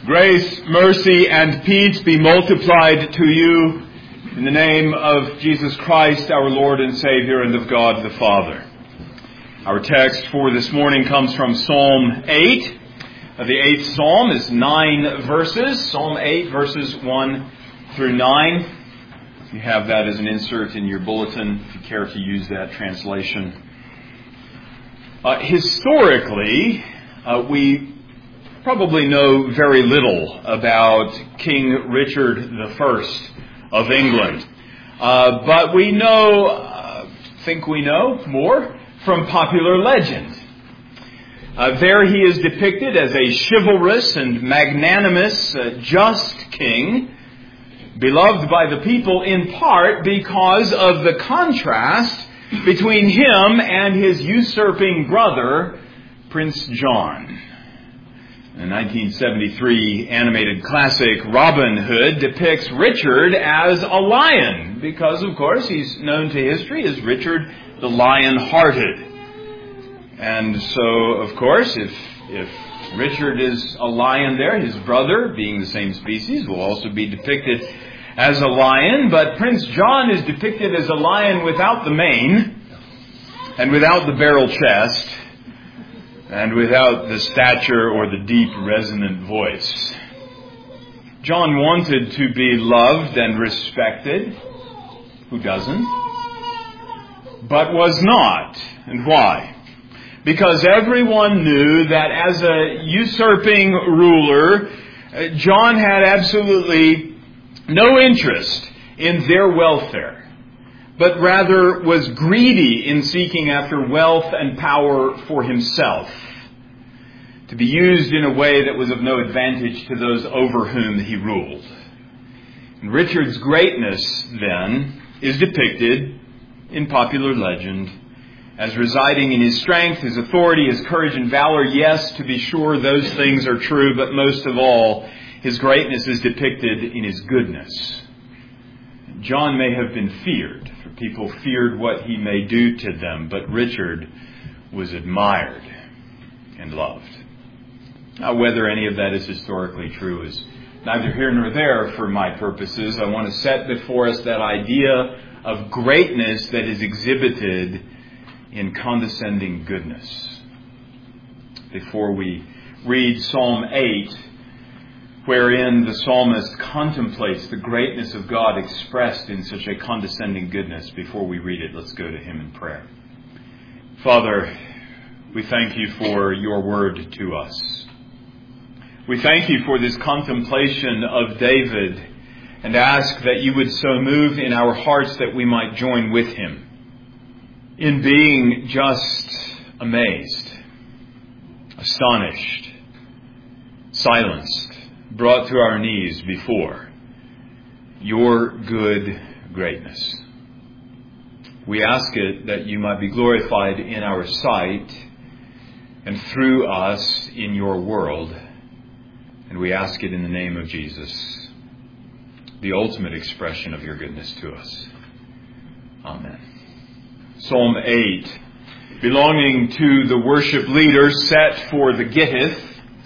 Grace, mercy, and peace be multiplied to you in the name of Jesus Christ, our Lord and Savior, and of God the Father. Our text for this morning comes from Psalm 8. The 8th Psalm is 9 verses. Psalm 8, verses 1 through 9. You have that as an insert in your bulletin if you care to use that translation. Historically, we probably know very little about King Richard I of England. But we think we know more from popular legend. There he is depicted as a chivalrous and magnanimous, just king, beloved by the people in part because of the contrast between him and his usurping brother, Prince John. The 1973 animated classic Robin Hood depicts Richard as a lion because, of course, he's known to history as Richard the Lion-Hearted. And so, of course, if Richard is a lion there, his brother, being the same species, will also be depicted as a lion. But Prince John is depicted as a lion without the mane and without the barrel chest, and without the stature or the deep, resonant voice. John wanted to be loved and respected. Who doesn't? But was not. And why? Because everyone knew that as a usurping ruler, John had absolutely no interest in their welfare, but rather was greedy in seeking after wealth and power for himself, to be used in a way that was of no advantage to those over whom he ruled. And Richard's greatness, then, is depicted in popular legend as residing in his strength, his authority, his courage and valor. Yes, to be sure, those things are true, but most of all, his greatness is depicted in his goodness. John may have been feared, for people feared what he may do to them, but Richard was admired and loved. Now, whether any of that is historically true is neither here nor there for my purposes. I want to set before us that idea of greatness that is exhibited in condescending goodness. Before we read Psalm 8, wherein the psalmist contemplates the greatness of God expressed in such a condescending goodness, before we read it, let's go to him in prayer. Father, we thank you for your word to us. We thank you for this contemplation of David and ask that you would so move in our hearts that we might join with him in being just amazed, astonished, silenced, brought to our knees before your good greatness. We ask it that you might be glorified in our sight and through us in your world. And we ask it in the name of Jesus, the ultimate expression of your goodness to us. Amen. Psalm 8, belonging to the worship leader set for the Gittith.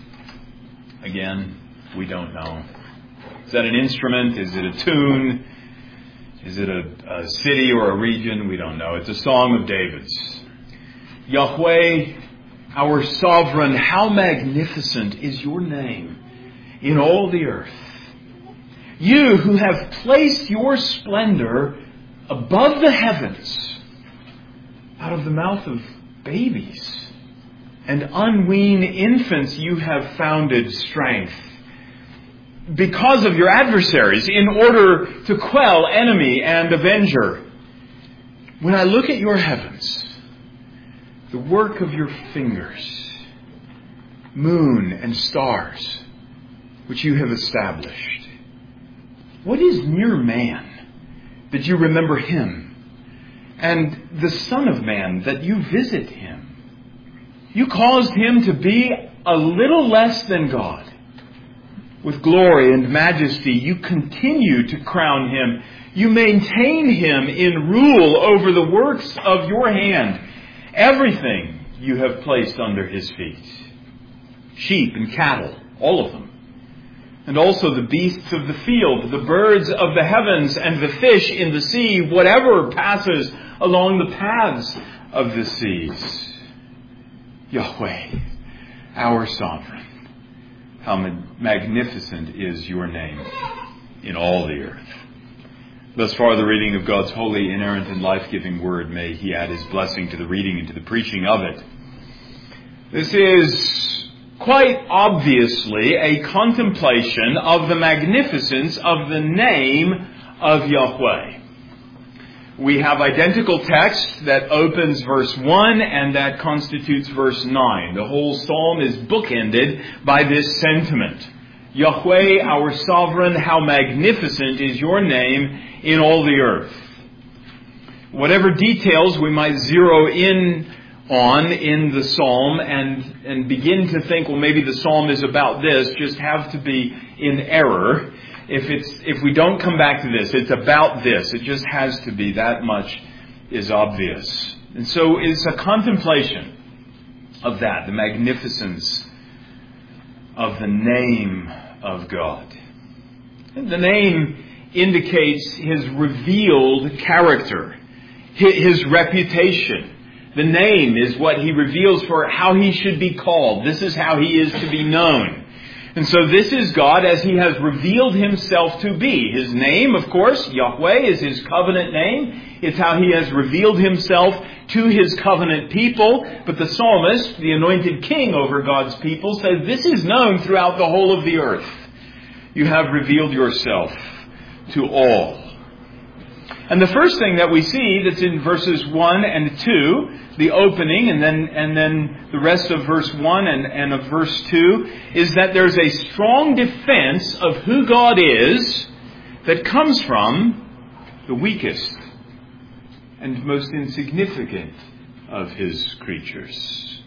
Again, we don't know. Is that an instrument? Is it a tune? Is it a city or a region? We don't know. It's a song of David's. Yahweh, our sovereign, how magnificent is your name in all the earth. You who have placed your splendor above the heavens, out of the mouth of babies and unweaned infants you have founded strength. Because of your adversaries, in order to quell enemy and avenger. When I look at your heavens, the work of your fingers, moon and stars, which you have established. What is mere man that you remember him, and the Son of Man that you visit him? You caused him to be a little less than God. With glory and majesty, you continue to crown him. You maintain him in rule over the works of your hand. Everything you have placed under his feet. Sheep and cattle, all of them. and also the beasts of the field, the birds of the heavens, and the fish in the sea, whatever passes along the paths of the seas. Yahweh, our sovereign, how magnificent is your name in all the earth. Thus far, the reading of God's holy, inerrant, and life-giving word. May He add His blessing to the reading and to the preaching of it. This is quite obviously a contemplation of the magnificence of the name of Yahweh. We have identical text that opens verse 1 and that constitutes verse 9. The whole psalm is bookended by this sentiment. Yahweh, our sovereign, how magnificent is your name in all the earth. Whatever details we might zero in on in the psalm and begin to think, well, maybe the psalm is about this, just have to be in error. If we don't come back to this, it's about this. It just has to be. That much is obvious. And so it's a contemplation of that, the magnificence of the name of God. And the name indicates His revealed character, His reputation. The name is what He reveals for how He should be called. This is how He is to be known. And so this is God as He has revealed Himself to be. His name, of course, Yahweh, is His covenant name. It's how He has revealed Himself to His covenant people. But the psalmist, the anointed king over God's people, says this is known throughout the whole of the earth. You have revealed yourself to all. And the first thing that we see that's in verses 1 and 2, the opening and then the rest of verse 1 and of verse 2, is that there's a strong defense of who God is that comes from the weakest and most insignificant of His creatures.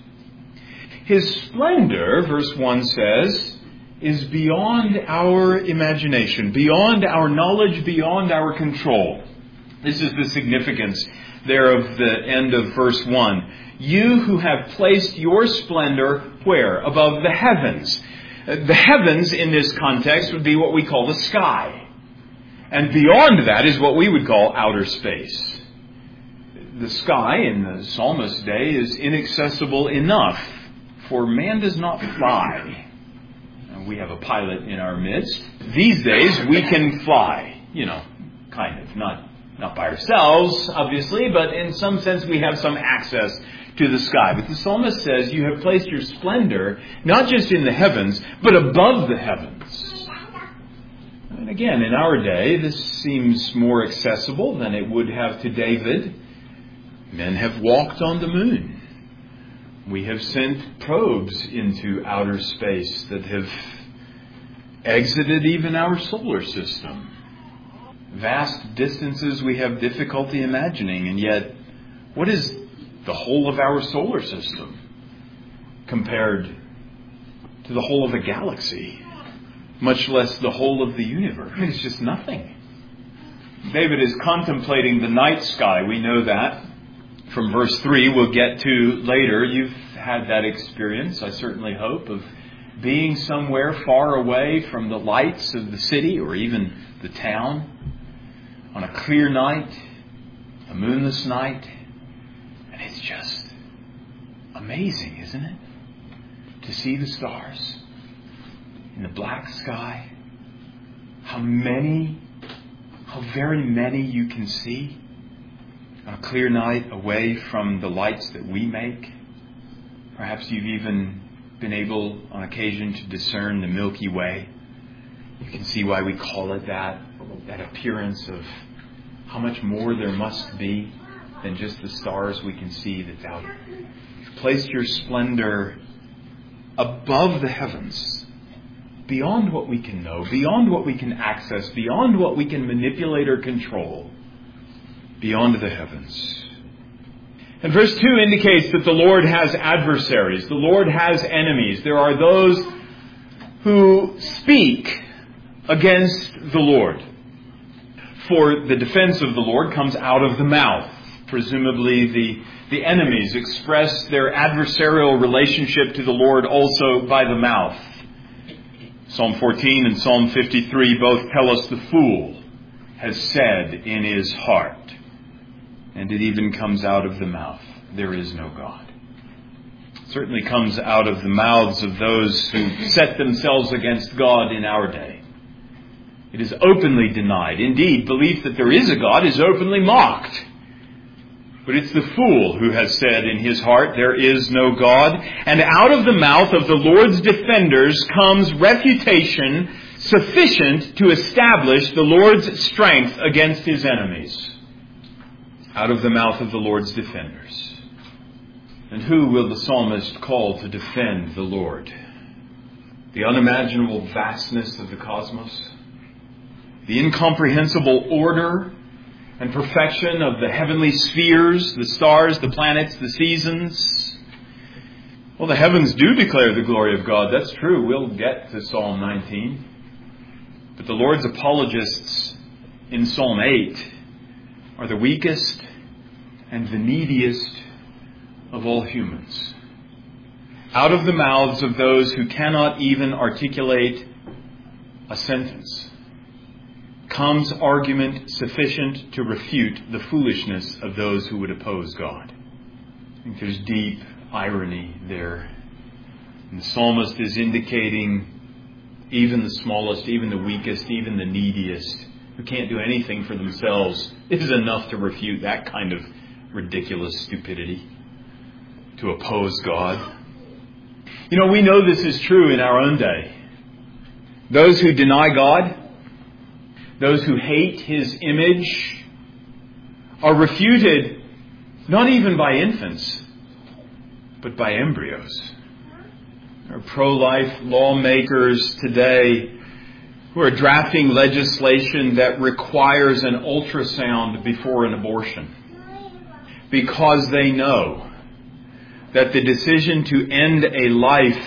His splendor, verse 1 says, is beyond our imagination, beyond our knowledge, beyond our control. This is the significance there of the end of verse 1. You who have placed your splendor where? Above the heavens. The heavens in this context would be what we call the sky. And beyond that is what we would call outer space. The sky in the psalmist's day is inaccessible enough, for man does not fly. We have a pilot in our midst. These days we can fly, kind of, not by ourselves, obviously, but in some sense we have some access to the sky. But the psalmist says you have placed your splendor not just in the heavens, but above the heavens. And again, in our day, this seems more accessible than it would have to David. Men have walked on the moon. We have sent probes into outer space that have exited even our solar system. Vast distances we have difficulty imagining, and yet, what is the whole of our solar system compared to the whole of a galaxy, much less the whole of the universe? It's just nothing. David is contemplating the night sky. We know that from verse 3 we'll get to later. You've had that experience, I certainly hope, of being somewhere far away from the lights of the city or even the town on a clear night, a moonless night, and it's just amazing, isn't it? To see the stars in the black sky, how very many you can see on a clear night away from the lights that we make. Perhaps you've even been able on occasion to discern the Milky Way. You can see why we call it that appearance of how much more there must be than just the stars we can see that's out. You've placed your splendor above the heavens, beyond what we can know, beyond what we can access, beyond what we can manipulate or control, beyond the heavens. And verse 2 indicates that the Lord has adversaries. The Lord has enemies. There are those who speak against the Lord. For the defense of the Lord comes out of the mouth. Presumably the enemies express their adversarial relationship to the Lord also by the mouth. Psalm 14 and Psalm 53 both tell us the fool has said in his heart, and it even comes out of the mouth, there is no God. It certainly comes out of the mouths of those who set themselves against God in our day. It is openly denied. Indeed, belief that there is a God is openly mocked. But it's the fool who has said in his heart, there is no God. And out of the mouth of the Lord's defenders comes refutation sufficient to establish the Lord's strength against his enemies. Out of the mouth of the Lord's defenders. And who will the psalmist call to defend the Lord? The unimaginable vastness of the cosmos? The incomprehensible order and perfection of the heavenly spheres, the stars, the planets, the seasons? Well, the heavens do declare the glory of God. That's true. We'll get to Psalm 19. But the Lord's apologists in Psalm 8 are the weakest and the neediest of all humans. Out of the mouths of those who cannot even articulate a sentence comes argument sufficient to refute the foolishness of those who would oppose God. I think there's deep irony there. And the psalmist is indicating even the smallest, even the weakest, even the neediest, who can't do anything for themselves, is enough to refute that kind of ridiculous stupidity, to oppose God. You know, we know this is true in our own day. Those who deny God, those who hate his image, are refuted not even by infants, but by embryos. There are pro-life lawmakers today who are drafting legislation that requires an ultrasound before an abortion, because they know that the decision to end a life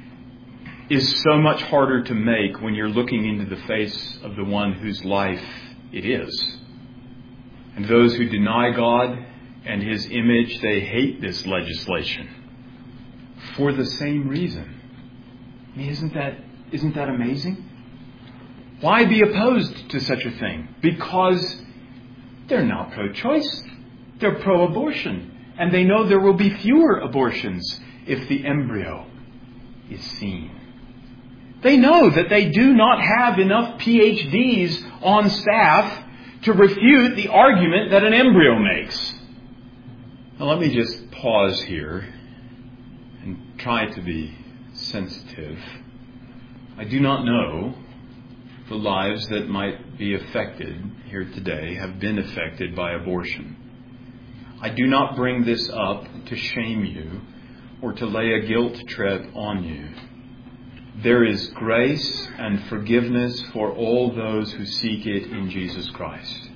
is so much harder to make when you're looking into the face of the one whose life it is. And those who deny God and his image, they hate this legislation for the same reason. I mean, isn't that amazing? Why be opposed to such a thing? Because they're not pro-choice. They're pro-abortion. And they know there will be fewer abortions if the embryo is seen. They know that they do not have enough PhDs on staff to refute the argument that an embryo makes. Now let me just pause here and try to be sensitive. I do not know the lives that might be affected here today, have been affected by abortion. I do not bring this up to shame you or to lay a guilt trip on you. There is grace and forgiveness for all those who seek it in Jesus Christ.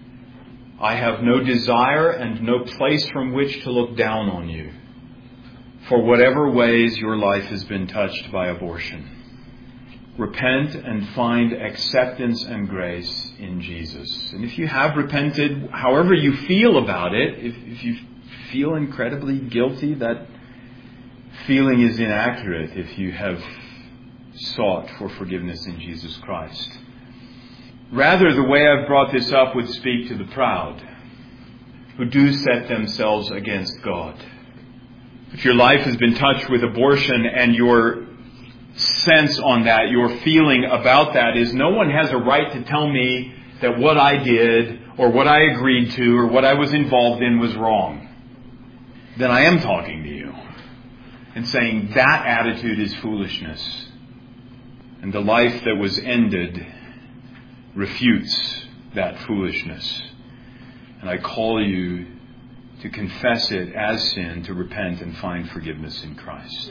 I have no desire and no place from which to look down on you for whatever ways your life has been touched by abortion. Repent and find acceptance and grace in Jesus. And if you have repented, however you feel about it, if you feel incredibly guilty, that feeling is inaccurate if you have sought for forgiveness in Jesus Christ. Rather, the way I've brought this up would speak to the proud, who do set themselves against God. If your life has been touched with abortion and your sense on that, your feeling about that is, no one has a right to tell me that what I did or what I agreed to or what I was involved in was wrong, then I am talking to you and saying that attitude is foolishness. And the life that was ended refutes that foolishness. And I call you to confess it as sin, to repent and find forgiveness in Christ.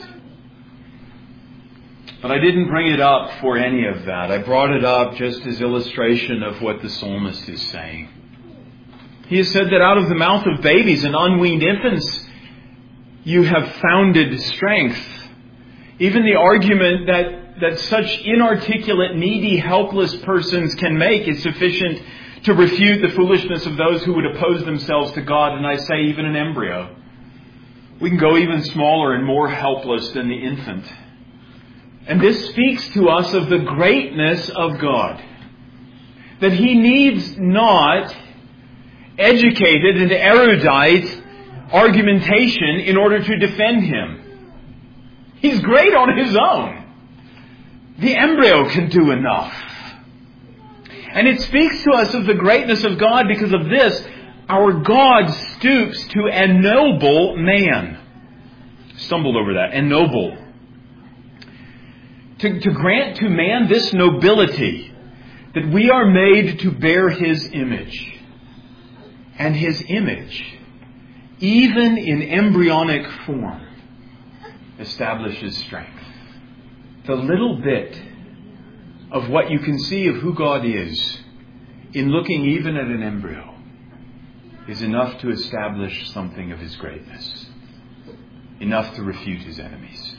But I didn't bring it up for any of that. I brought it up just as illustration of what the psalmist is saying. He has said that out of the mouth of babies and unweaned infants, you have founded strength. Even the argument that such inarticulate, needy, helpless persons can make is sufficient to refute the foolishness of those who would oppose themselves to God. And I say even an embryo. We can go even smaller and more helpless than the infant. And this speaks to us of the greatness of God. That He needs not educated and erudite argumentation in order to defend Him. He's great on His own. The embryo can do enough. And it speaks to us of the greatness of God because of this. Our God stoops to ennoble man. Stumbled over that. Ennoble. To grant to man this nobility, that we are made to bear His image. And His image, even in embryonic form, establishes strength. The little bit of what you can see of who God is in looking even at an embryo is enough to establish something of His greatness. Enough to refute His enemies.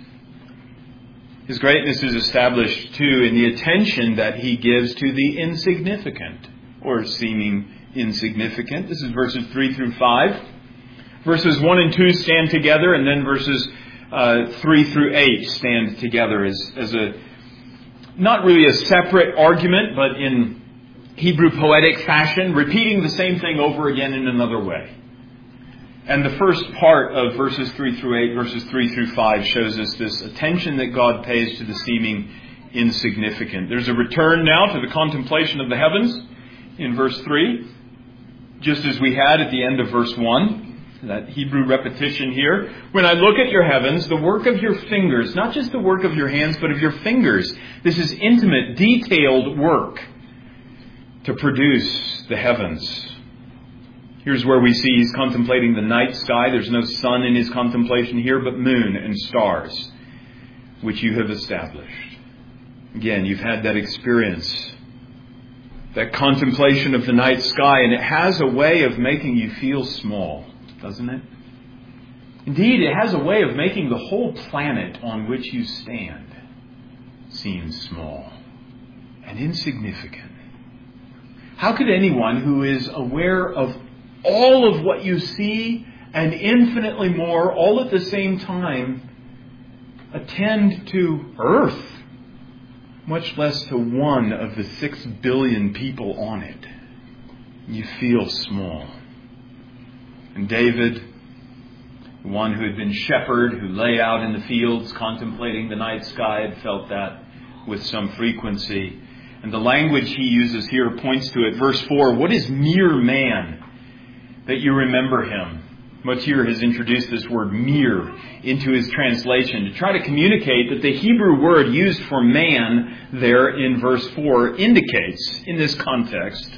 His greatness is established, too, in the attention that He gives to the insignificant, or seeming insignificant. This is verses 3 through 5. Verses 1 and 2 stand together, and then verses 3 through 8 stand together as a not really a separate argument, but in Hebrew poetic fashion, repeating the same thing over again in another way. And the first part of verses 3 through 8, verses 3 through 5, shows us this attention that God pays to the seeming insignificant. There's a return now to the contemplation of the heavens in verse 3, just as we had at the end of verse 1. That Hebrew repetition here. When I look at your heavens, the work of your fingers, not just the work of your hands, but of your fingers. This is intimate, detailed work to produce the heavens. Here's where we see He's contemplating the night sky. There's no sun in His contemplation here, but moon and stars, which you have established. Again, you've had that experience, that contemplation of the night sky, and it has a way of making you feel small, doesn't it? Indeed, it has a way of making the whole planet on which you stand seem small and insignificant. How could anyone who is aware of all of what you see and infinitely more all at the same time attend to Earth, much less to one of the 6 billion people on it? You feel small. And David, the one who had been shepherd, who lay out in the fields contemplating the night sky, had felt that with some frequency. And the language he uses here points to it. Verse 4, what is mere man that you remember him? Mottier has introduced this word mere into his translation to try to communicate that the Hebrew word used for man there in verse 4 indicates, in this context,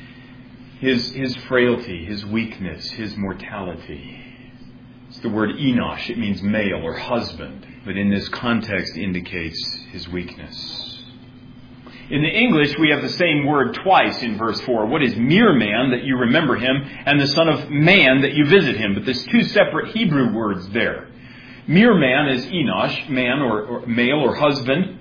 his frailty, his weakness, his mortality. It's the word enosh. It means male or husband, but in this context indicates his weakness. In the English, we have the same word twice in verse 4. What is mere man that you remember him, and the son of man that you visit him? But there's 2 separate Hebrew words there. Mere man is enosh, man or male or husband.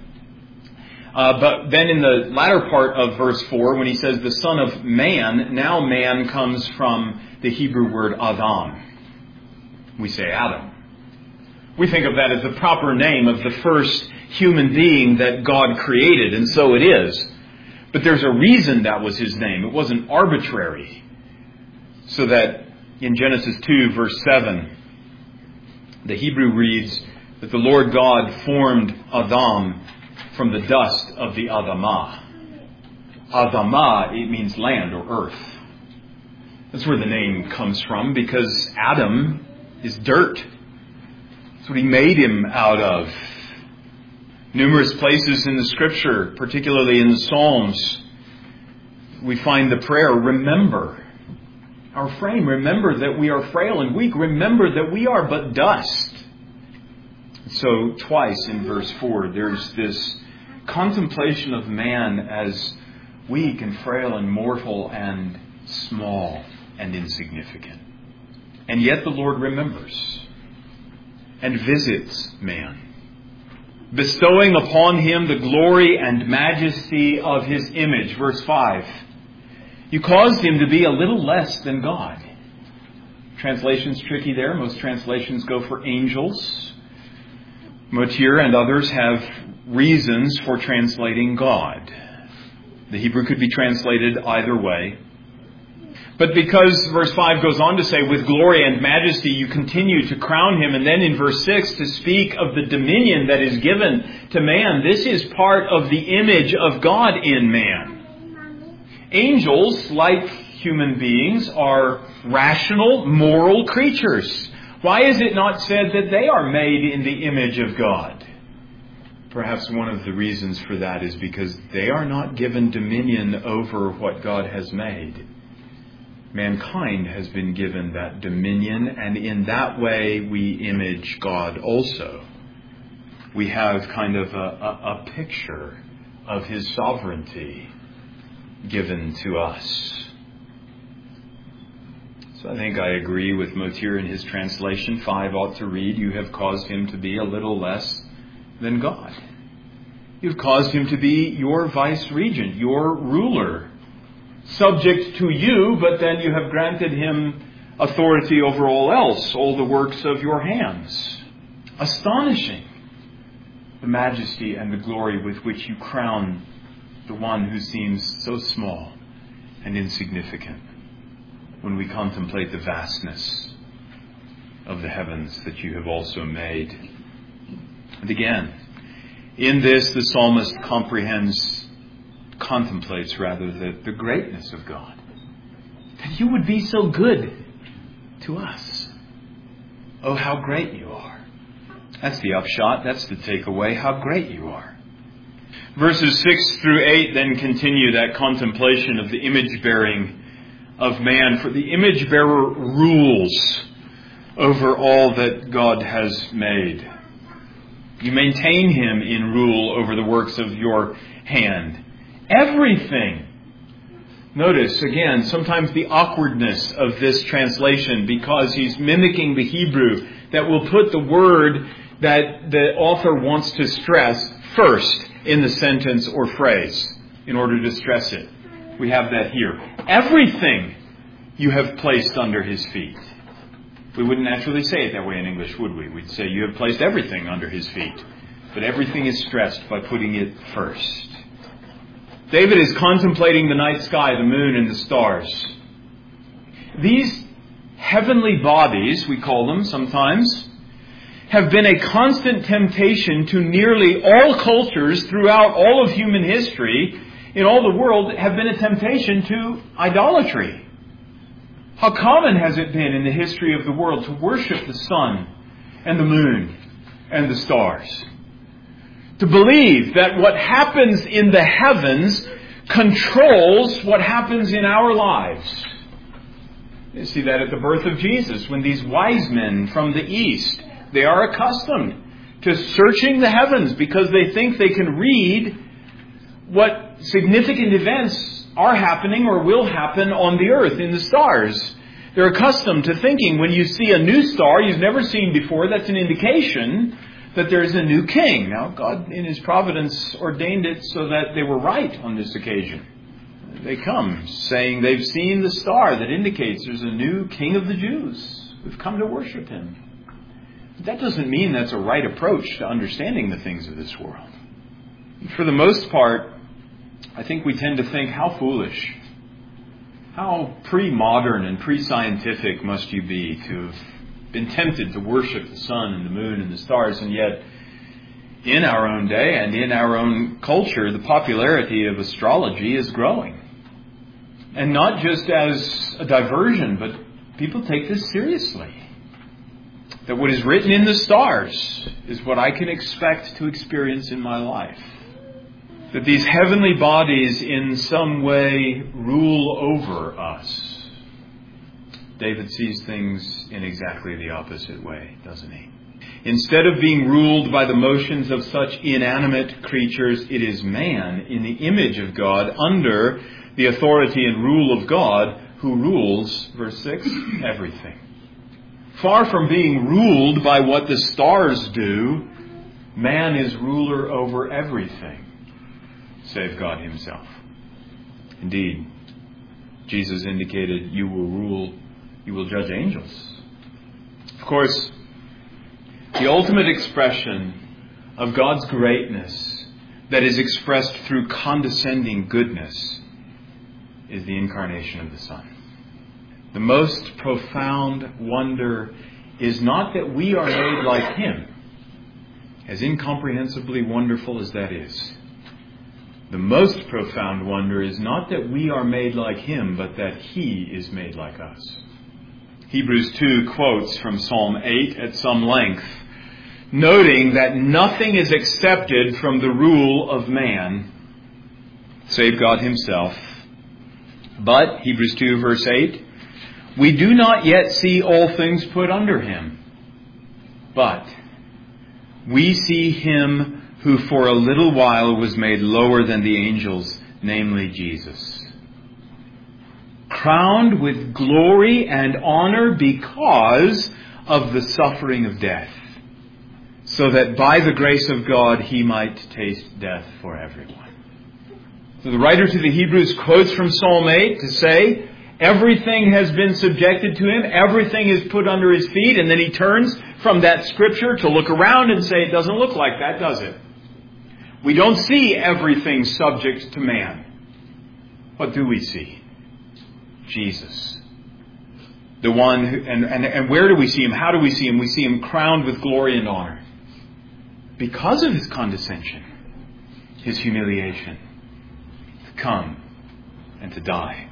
But then in the latter part of verse 4, when he says the son of man, now man comes from the Hebrew word Adam. We say Adam. We think of that as the proper name of the first human being that God created, and so it is. But there's a reason that was his name. It wasn't arbitrary. So that in Genesis 2, verse 7, the Hebrew reads that the Lord God formed Adam from the dust of the Adamah. Adamah, it means land or earth. That's where the name comes from, because Adam is dirt. That's what he made him out of. Numerous places in the Scripture, particularly in the Psalms, we find the prayer, remember our frame. Remember that we are frail and weak. Remember that we are but dust. So twice in verse 4, there's this contemplation of man as weak and frail and mortal and small and insignificant. And yet the Lord remembers and visits man, bestowing upon him the glory and majesty of his image. Verse 5. You caused him to be a little less than God. Translation's tricky there. Most translations go for angels. Mottier and others have reasons for translating God. The Hebrew could be translated either way. But because verse 5 goes on to say, with glory and majesty you continue to crown him, and then in verse 6 to speak of the dominion that is given to man, this is part of the image of God in man. Angels, like human beings, are rational, moral creatures. Why is it not said that they are made in the image of God? Perhaps one of the reasons for that is because they are not given dominion over what God has made. Mankind has been given that dominion, and in that way we image God also. We have kind of a picture of his sovereignty given to us. So I think I agree with Motir in his translation. 5 ought to read, you have caused him to be a little less than God. You've caused him to be your vice-regent, your ruler, subject to you, but then you have granted him authority over all else, all the works of your hands. Astonishing, the majesty and the glory with which you crown the one who seems so small and insignificant when we contemplate the vastness of the heavens that you have also made. And again, in this the psalmist contemplates the greatness of God. That you would be so good to us. Oh, how great you are. That's the upshot. That's the takeaway. How great you are. Verses 6 through 8 then continue that contemplation of the image bearing of man. For the image bearer rules over all that God has made. You maintain him in rule over the works of your hand. Everything. Notice, again, sometimes the awkwardness of this translation because he's mimicking the Hebrew that will put the word that the author wants to stress first in the sentence or phrase in order to stress it. We have that here. Everything you have placed under his feet. We wouldn't naturally say it that way in English, would we? We'd say you have placed everything under his feet. But everything is stressed by putting it first. David is contemplating the night sky, the moon, and the stars. These heavenly bodies, we call them sometimes, have been a constant temptation to nearly all cultures throughout all of human history, in all the world, have been a temptation to idolatry. How common has it been in the history of the world to worship the sun and the moon and the stars? To believe that what happens in the heavens controls what happens in our lives. You see that at the birth of Jesus, when these wise men from the east, they are accustomed to searching the heavens because they think they can read what significant events are happening or will happen on the earth in the stars. They're accustomed to thinking when you see a new star you've never seen before, that's an indication that there is a new king. Now, God in his providence ordained it so that they were right on this occasion. They come saying they've seen the star that indicates there's a new king of the Jews who've come to worship him. But that doesn't mean that's a right approach to understanding the things of this world. For the most part, I think we tend to think, how foolish, how pre-modern and pre-scientific must you be to have been tempted to worship the sun and the moon and the stars, and yet in our own day and in our own culture, the popularity of astrology is growing. And not just as a diversion, but people take this seriously. That what is written in the stars is what I can expect to experience in my life. That these heavenly bodies in some way rule over us. David sees things in exactly the opposite way, doesn't he? Instead of being ruled by the motions of such inanimate creatures, it is man in the image of God, under the authority and rule of God, who rules, verse 6, everything. Far from being ruled by what the stars do, man is ruler over everything, save God himself. Indeed, Jesus indicated, you will rule, you will judge angels. Of course, the ultimate expression of God's greatness that is expressed through condescending goodness is the incarnation of the Son. The most profound wonder is not that we are made like Him, as incomprehensibly wonderful as that is. The most profound wonder is not that we are made like Him, but that He is made like us. Hebrews 2 quotes from Psalm 8 at some length, noting that nothing is accepted from the rule of man, save God Himself. But, Hebrews 2 verse 8, we do not yet see all things put under Him, but we see Him who for a little while was made lower than the angels, namely Jesus, crowned with glory and honor because of the suffering of death, so that by the grace of God He might taste death for everyone. So the writer to the Hebrews quotes from Psalm 8 to say, everything has been subjected to Him, everything is put under His feet, and then he turns from that scripture to look around and say, it doesn't look like that, does it? We don't see everything subject to man. What do we see? Jesus. The one who, and where do we see Him? How do we see Him? We see Him crowned with glory and honor. Because of His condescension, His humiliation, to come and to die.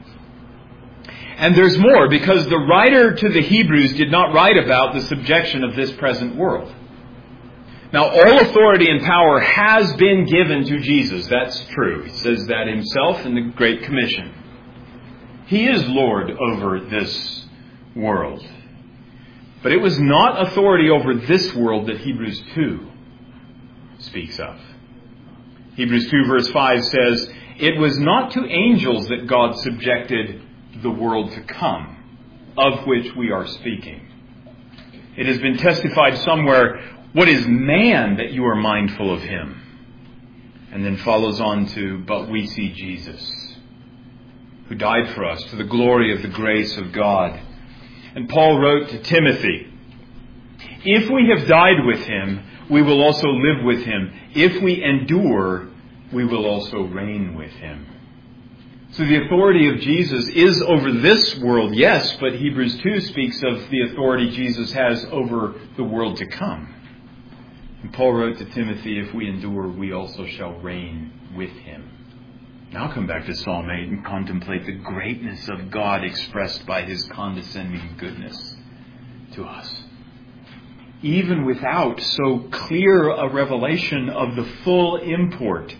And there's more, because the writer to the Hebrews did not write about the subjection of this present world. Now, all authority and power has been given to Jesus. That's true. He says that Himself in the Great Commission. He is Lord over this world. But it was not authority over this world that Hebrews 2 speaks of. Hebrews 2 verse 5 says, it was not to angels that God subjected the world to come, of which we are speaking. It has been testified somewhere, what is man that you are mindful of him? And then follows on to, but we see Jesus, who died for us to the glory of the grace of God. And Paul wrote to Timothy, if we have died with Him, we will also live with Him. If we endure, we will also reign with Him. So the authority of Jesus is over this world, yes, but Hebrews 2 speaks of the authority Jesus has over the world to come. And Paul wrote to Timothy, if we endure, we also shall reign with Him. Now come back to Psalm 8 and contemplate the greatness of God expressed by His condescending goodness to us. Even without so clear a revelation of the full import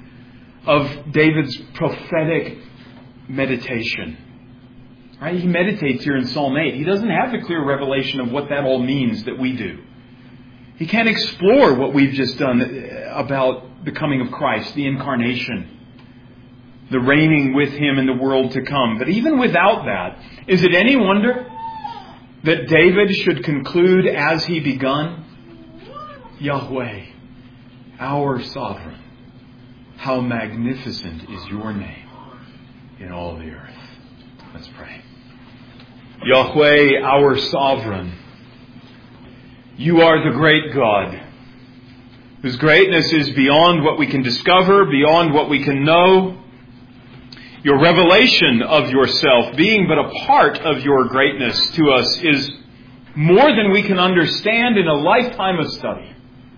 of David's prophetic meditation. Right? He meditates here in Psalm 8. He doesn't have the clear revelation of what that all means that we do. He can't explore what we've just done about the coming of Christ, the incarnation, the reigning with Him in the world to come. But even without that, is it any wonder that David should conclude as he begun? Yahweh, our sovereign, how magnificent is your name in all the earth. Let's pray. Yahweh, our sovereign, you are the great God, whose greatness is beyond what we can discover, beyond what we can know. Your revelation of yourself, being but a part of your greatness to us, is more than we can understand in a lifetime of study.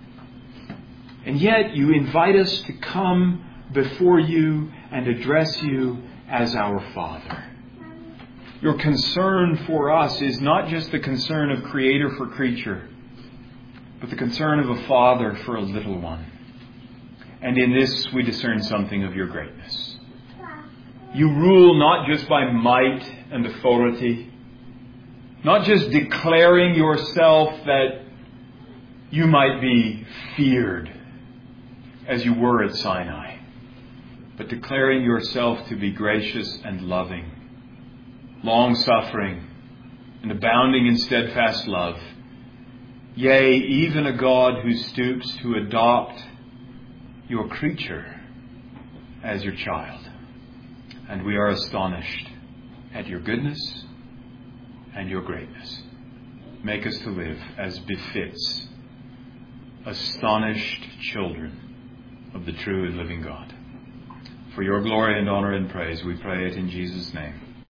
And yet you invite us to come before you and address you as our Father. Your concern for us is not just the concern of Creator for creature, but the concern of a Father for a little one. And in this we discern something of your greatness. You rule not just by might and authority, not just declaring yourself that you might be feared as you were at Sinai, but declaring yourself to be gracious and loving, long-suffering, and abounding in steadfast love. Yea, even a God who stoops to adopt your creature as your child. And we are astonished at your goodness and your greatness. Make us to live as befits astonished children of the true and living God. For your glory and honor and praise, we pray it in Jesus' name.